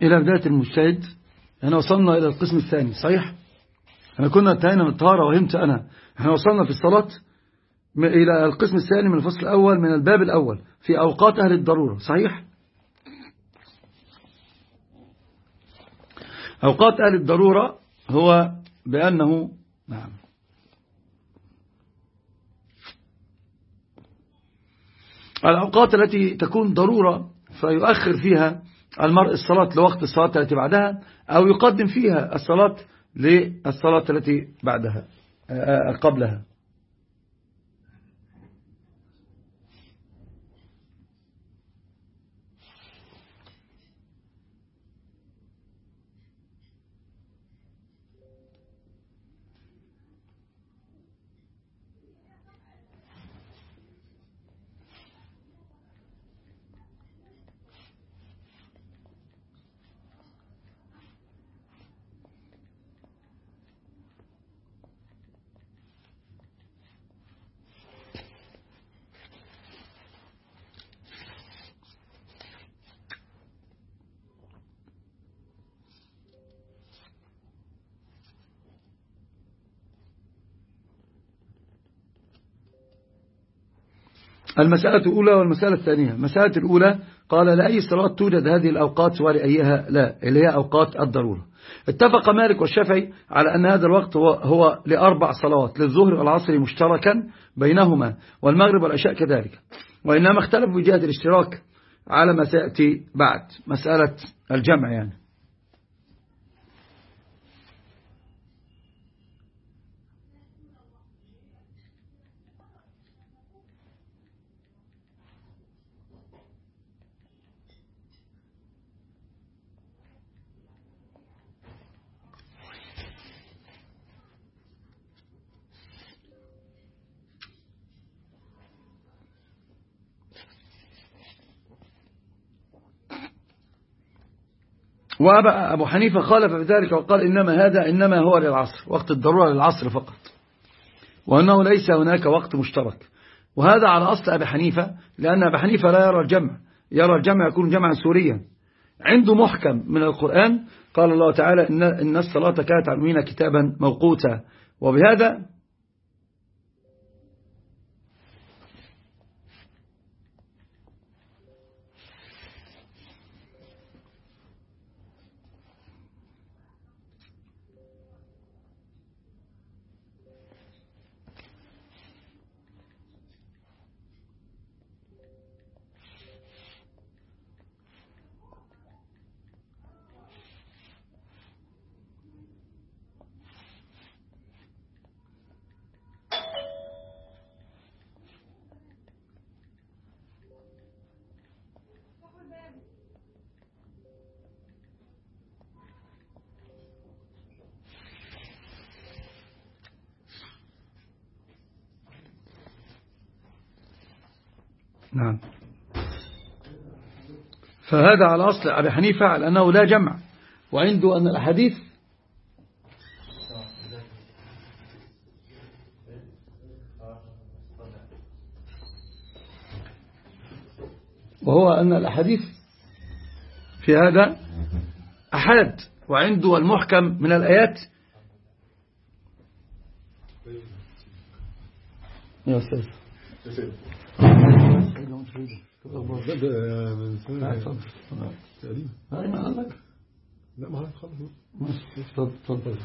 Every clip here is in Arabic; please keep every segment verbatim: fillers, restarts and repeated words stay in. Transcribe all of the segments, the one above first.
إلى بداية المجتهد. احنا وصلنا إلى القسم الثاني صحيح. احنا كنا انتهينا من الطهارة وهمت أنا. احنا وصلنا في الصلاة إلى القسم الثاني من الفصل الأول من الباب الأول في أوقات أهل الضرورة صحيح. أوقات أهل الضرورة هو بأنه نعم الأوقات التي تكون ضرورة فيؤخر فيها المرء الصلاة لوقت الصلاة التي بعدها، أو يقدم فيها الصلاة للصلاة التي بعدها قبلها. المسألة الأولى والمسألة الثانية. المسألة الأولى قال لأي صلاة توجد هذه الأوقات ولأيها لا، اللي هي أوقات الضرورة. اتفق مالك والشافعي على أن هذا الوقت هو, هو لأربع صلوات، للظهر والعصر مشتركا بينهما والمغرب والعشاء كذلك، وإنما اختلفوا بجهة الاشتراك على ما سيأتي بعد مسألة الجمع يعني. وأبا أبو حنيفة خالف في ذلك وقال إنما هذا إنما هو للعصر، وقت الضرورة للعصر فقط، وأنه ليس هناك وقت مشترك. وهذا على أصل أبي حنيفة، لأن أبي حنيفة لا يرى الجمع، يرى الجمع يكون جمعا سوريا. عنده محكم من القرآن قال الله تعالى إن, إن الصلاة كانت على المؤمنين كتابا موقوتا. وبهذا نعم، فهذا على أصل أبي حنيفة على أنه لا جمع، وعنده أن الحديث وهو أن الأحاديث في هذا أحاد، وعنده المحكم من الآيات. يا أستاذ لا ما خلاص تفضل.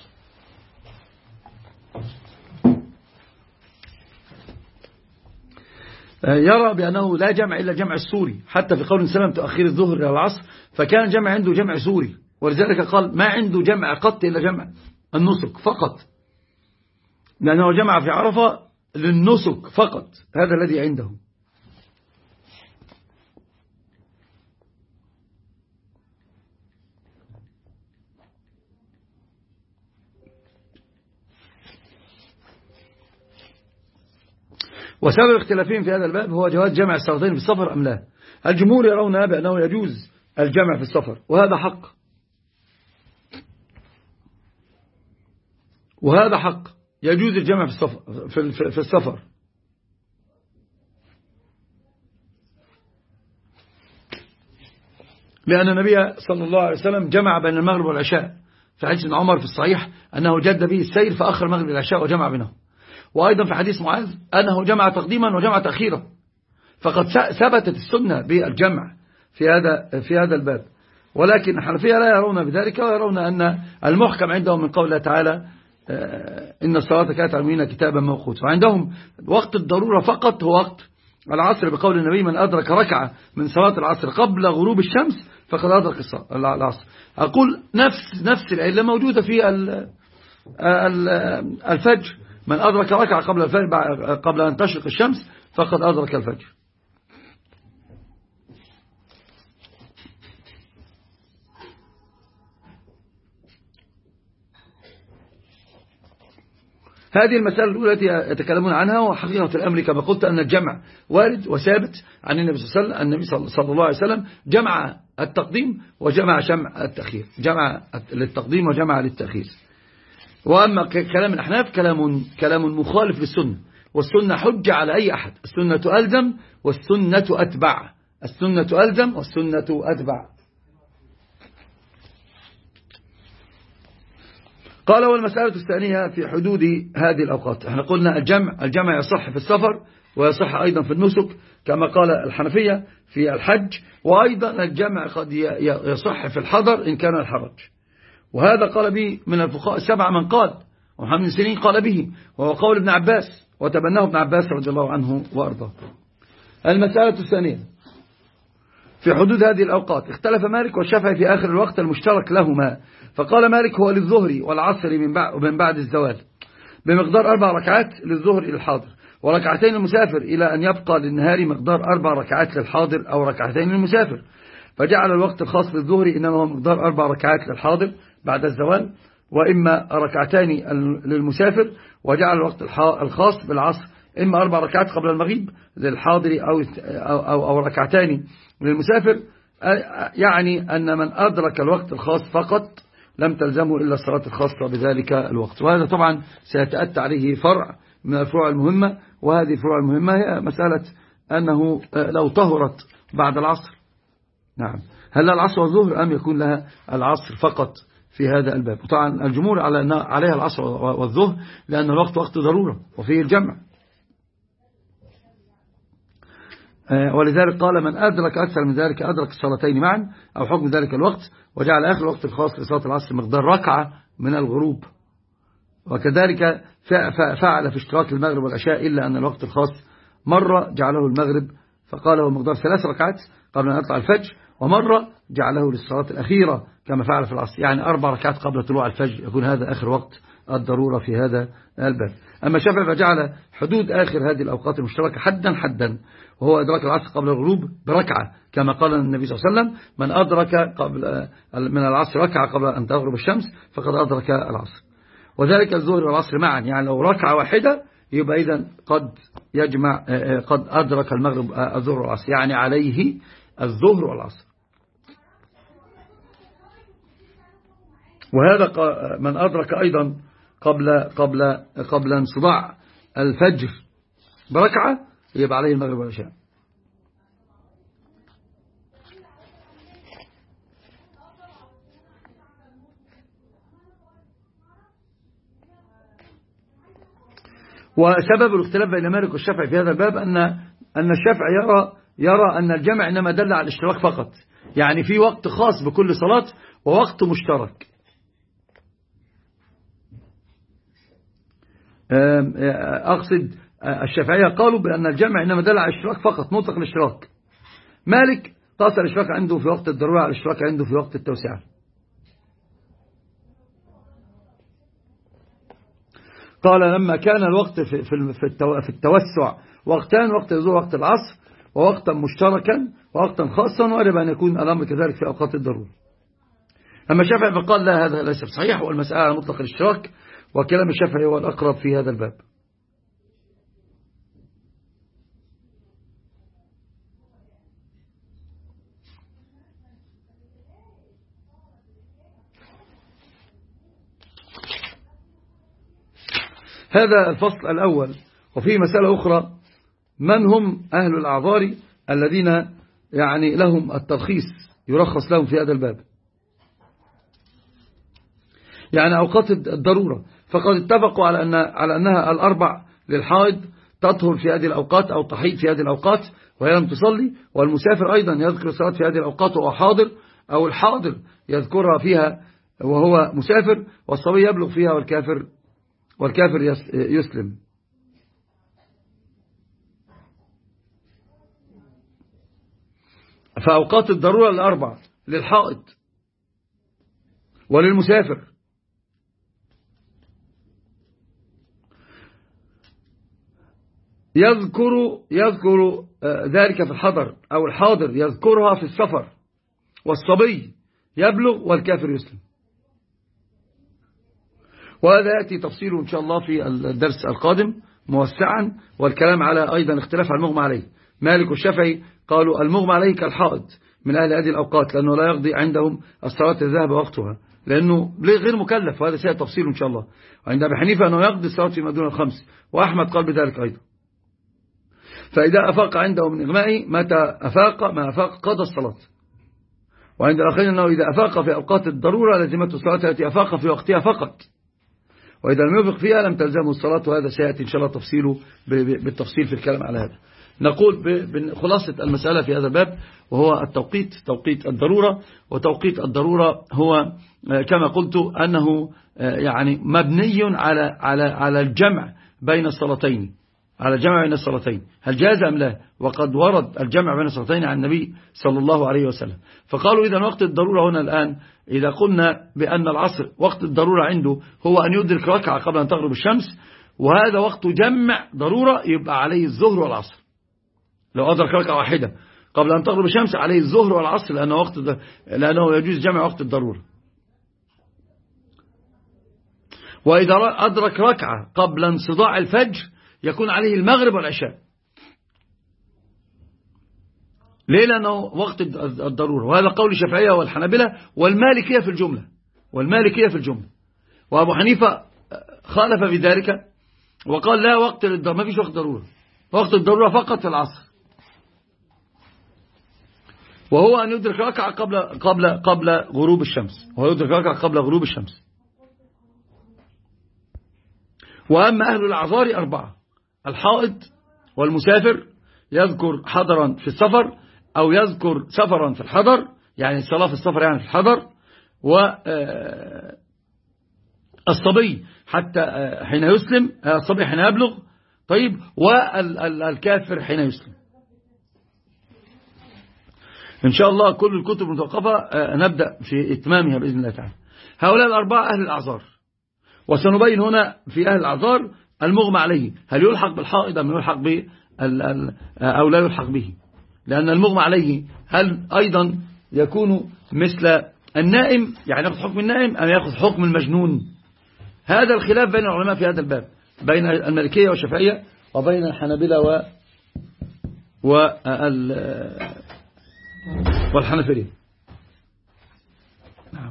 يرى بأنه لا جمع إلا جمع السوري، حتى في قول سلم تأخير الظهر إلى العصر، فكان جمع عنده جمع سوري، ولذلك قال ما عنده جمع قط إلا جمع النسك فقط، لأنه جمع في عرفة للنسك فقط، هذا الذي عنده. وسبب اختلافهم في هذا الباب هو جواز جمع الصلاتين في السفر أم لا. الجمهور يرون بأنه يجوز الجمع في السفر، وهذا حق، وهذا حق يجوز الجمع في السفر, في السفر. لأن النبي صلى الله عليه وسلم جمع بين المغرب والعشاء في حديث عمر في الصحيح أنه جد به السير فأخر المغرب والعشاء وجمع بينهم. وأيضا في حديث معاذ أنه جمع تقديما وجمع تأخيرا. فقد ثبتت السنة بالجمع في هذا في هذا الباب. ولكن الحنفية لا يرون بذلك، ويرون أن المحكم عندهم من قوله تعالى إن الصلاة كانت على المؤمنين كتابا موقوتا. وعندهم وقت الضرورة فقط هو وقت العصر، بقول النبي من أدرك ركعة من صلاة العصر قبل غروب الشمس فقد أدرك العصر. أقول نفس نفس العلة موجودة في الفجر، من أدرك ركعة قبل الفجر قبل أن تشرق الشمس فقد أدرك الفجر. هذه المسألة الأولى التي يتكلمون عنها. وحقيقة الأمر كما قلت أن الجمع وارد وثابت عن النبي صلى الله عليه وسلم. النبي صلى الله عليه وسلم جمع التقديم وجمع جمع التأخير، جمع للتقديم وجمع للتأخير. وأما كلام الأحناف كلام كلام مخالف للسنة، والسنة حجة على أي أحد. السنة ألزم والسنة أتبع، السنة ألزم والسنة أتبع. قال والمسألة الثانية في حدود هذه الأوقات. احنا قلنا الجمع الجمع يصح في السفر ويصح أيضا في النسك كما قال الحنفية في الحج، وأيضا الجمع قد يصح في الحضر إن كان الحرج. وهذا قال به من الفقهاء السبعة من قال، ومحمد بن سيرين قال به، وهو قول ابن عباس وتبناه ابن عباس رضي الله عنه وأرضاه. المسألة الثانية في حدود هذه الأوقات. اختلف مالك والشافعي في آخر الوقت المشترك لهما. فقال مالك هو للظهر والعصر من بعد الزوال بمقدار أربع ركعات للظهر إلى الحاضر، وركعتين المسافر إلى أن يبقى للنهار مقدار أربع ركعات للحاضر أو ركعتين للمسافر. فجعل الوقت الخاص للظهر إنما هو مقدار أربع ركعات للحاضر بعد الزوال وإما ركعتان للمسافر، وجعل الوقت الخاص بالعصر إما أربع ركعات قبل المغيب للحاضر أو, أو, أو ركعتان للمسافر. يعني أن من أدرك الوقت الخاص فقط لم تلزمه إلا الصلاة الخاصة بذلك الوقت. وهذا طبعا سيتأتى عليه فرع من الفروع المهمة، وهذه الفروع المهمة هي مسألة أنه لو طهرت بعد العصر، نعم، هل العصر والظهر أم يكون لها العصر فقط في هذا الباب؟ وطبعا الجمهور على أن عليها العصر والظهر لأن الوقت وقت ضرورة وفيه الجمع. ولذلك قال من أدرك أكثر من ذلك أدرك الصلاتين معا أو حكم ذلك الوقت، وجعل آخر الوقت الخاص لصلاة العصر مقدار ركعة من الغروب. وكذلك فعل في اشتراك المغرب والعشاء إلا أن الوقت الخاص مرة جعله المغرب فقال هو مقدار ثلاث ركعات قبل أن يطلع الفجر، ومرة جعله للصلاة الأخيرة كما فعل في العصر، يعني أربع ركعات قبل طلوع الفجر يكون هذا آخر وقت الضرورة في هذا الباب. أما الشافعي فجعل حدود آخر هذه الأوقات المشتركة حدا حدا، وهو إدراك العصر قبل الغروب بركعة كما قال النبي صلى الله عليه وسلم من أدرك قبل من العصر ركعة قبل أن تغرب الشمس فقد أدرك العصر. وذلك الظهر والعصر معا، يعني لو ركعة واحدة يبقى إذن قد يجمع قد أدرك المغرب الظهر والعصر، يعني عليه الظهر والعصر. وهذا من أدرك أيضا قبل قبل قبل انصداع الفجر بركعة يبقى عليه المغرب والعشاء. وسبب الاختلاف بين مالك والشافعي في هذا الباب أن أن الشافعي يرى يرى أن الجمع إنما دل على الاشتراك فقط، يعني في وقت خاص بكل صلاة ووقت مشترك. أقصد الشافعية قالوا بأن الجمع إنما دل على الاشتراك فقط، مطلق الاشتراك. مالك قاس الاشتراك عنده في وقت الضرورة على الاشتراك عنده في وقت التوسعة. قال لما كان الوقت في في التوسع وقتان، وقت الظهر وقت العصر، ووقتا مشتركا ووقتا خاصا، وأرب أن يكون الأمر كذلك في أوقات الضرورة. أما الشافعي فقال لا، هذا ليس صحيح، والمسألة على مطلق الاشتراك، وكلام الشافعي هو الأقرب في هذا الباب. هذا الفصل الأول. وفي مسألة أخرى، من هم أهل الأعذار الذين يعني لهم الترخيص يرخص لهم في هذا الباب. يعني أوقات الضرورة، فقد اتفقوا على أن على أنها الأربع للحائض تطهر في هذه الأوقات أو تحيض في هذه الأوقات وهي لم تصلي، والمسافر أيضا يذكر الصلاة في هذه الأوقات وهو حاضر، أو الحاضر يذكرها فيها وهو مسافر، والصبي يبلغ فيها والكافر والكافر يسلم. فأوقات الضرورة الأربع للحائض وللمسافر. يذكر يذكر ذلك في الحضر، أو الحاضر يذكرها في السفر، والصبي يبلغ والكافر يسلم. وهذا يأتي تفصيله إن شاء الله في الدرس القادم موسعا، والكلام على أيضا اختلاف على المغمى عليه. مالك والشافعي قالوا المغمى عليه كالحائض من أهل هذه الأوقات، لأنه لا يقضي عندهم الصلاة الذهب وقتها، لأنه غير مكلف، وهذا سيأتي تفصيله إن شاء الله. وعند أبي حنيفة أنه يقضي الصلاة فيما دون الخمس، وأحمد قال بذلك أيضا. فإذا أفاق عنده من إغمائه متى أفاق ما أفاق قضى الصلاة. وعند الآخرين أنه إذا أفاق في أوقات الضرورة لزمته الصلاة التي أفاق في وقتها فقط، وإذا لم يفق فيها لم تلزمه الصلاة. وهذا سيأتي إن شاء الله تفصيله بالتفصيل في الكلام على هذا. نقول بخلاصة المسألة في هذا الباب، وهو التوقيت، توقيت الضرورة. وتوقيت الضرورة هو كما قلت أنه يعني مبني على على على الجمع بين الصلاتين، على الجمع بين الصلاتين، هل جاز أم لا؟ وقد ورد الجمع بين الصلاتين عن النبي صلى الله عليه وسلم. فقالوا إذا وقت الضرورة هنا الآن، إذا قلنا بأن العصر وقت الضرورة عنده هو أن يدرك ركعة قبل أن تغرب الشمس، وهذا وقت جمع ضرورة، يبقى عليه الظهر والعصر. لو أدرك ركعة واحدة قبل أن تغرب الشمس عليه الظهر والعصر، لأنه, وقت لأنه يجوز جمع وقت الضرورة. وإذا أدرك ركعة قبل انصداع الفجر يكون عليه المغرب والعشاء. ليه؟ لأنه وقت الضرورة. وهذا قول الشافعية والحنابلة والمالكية في الجملة، والمالكية في الجملة. وأبو حنيفة خالف بذلك وقال لا وقت الضرورة، ما فيش وقت ضرورة، وقت الضرورة فقط في العصر، وهو أن يدرك ركعة قبل قبل قبل غروب الشمس، وهو يدرك ركعة قبل غروب الشمس. وأما أهل الأعذار أربعة: الحائض والمسافر، يذكر حضرا في السفر أو يذكر سفرا في الحضر، يعني الصلاة في السفر يعني في الحضر، والصبي حتى حين يسلم، الصبي حين يبلغ، طيب، والكافر حين يسلم. إن شاء الله كل الكتب المتوقفة نبدأ في إتمامها بإذن الله تعالى. هؤلاء الأربعة أهل الأعذار، وسنبين هنا في أهل الأعذار المغمى عليه هل يلحق بالحائض أم يلحق به أو لا يلحق به، لأن المغمى عليه هل أيضا يكون مثل النائم، يعني يأخذ حكم النائم أم يأخذ حكم المجنون. هذا الخلاف بين العلماء في هذا الباب، بين المالكية والشافعية وبين الحنابلة و والحنفية. نعم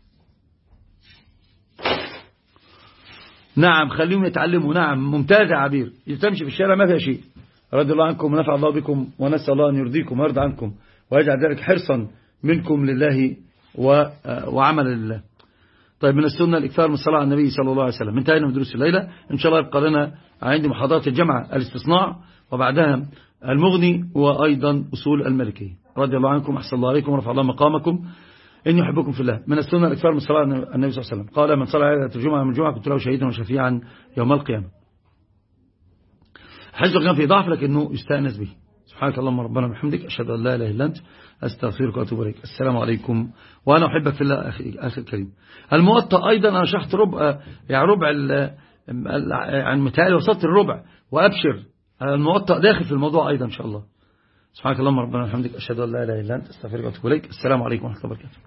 نعم خليهم يتعلموا. نعم ممتاز يا عبير، تمشي في الشارع ما فيها شيء. رضي الله عنكم ونفع الله بكم، ونسأل الله أن يرضيكم ويرضى عنكم ويجعل ذلك حرصا منكم لله وعمل لله. طيب، من السنة الإكثار من الصلاة على النبي صلى الله عليه وسلم. انتهينا من دروس الليلة، إن شاء الله يبقى لنا عندي محاضرات الجامعة الاستصناع، وبعدها المغني، وأيضا أصول المالكية. رضي الله عنكم، أحسن الله عليكم ورفع الله مقامكم، إني أحبكم في الله. من السنة الإكثار من الصلاة على النبي صلى الله عليه وسلم. قال: من صلى على الجمعة من الجمعة كنت له شهيدا وشفيعا يوم القيامة. حديث كان في ضعف لكنه يستأنس به. سبحانك اللهم ربنا وبحمدك، أشهد أن لا إله إلا أنت، أستغفرك وأتوب إليك. السلام عليكم، وأنا أحبك في الله أخي الكريم. الموطأ أيضا أنا شرحت ربع، يعني ربع عن متهيألي وصلت الربع، وأبشر الموطأ داخل في الموضوع أيضا إن شاء الله. سبحانك اللهم ربنا وبحمدك، أشهد أن لا إله إلا أنت، أستغفرك وأتوب إليك. السلام عليكم ورحمة الله وبركاته.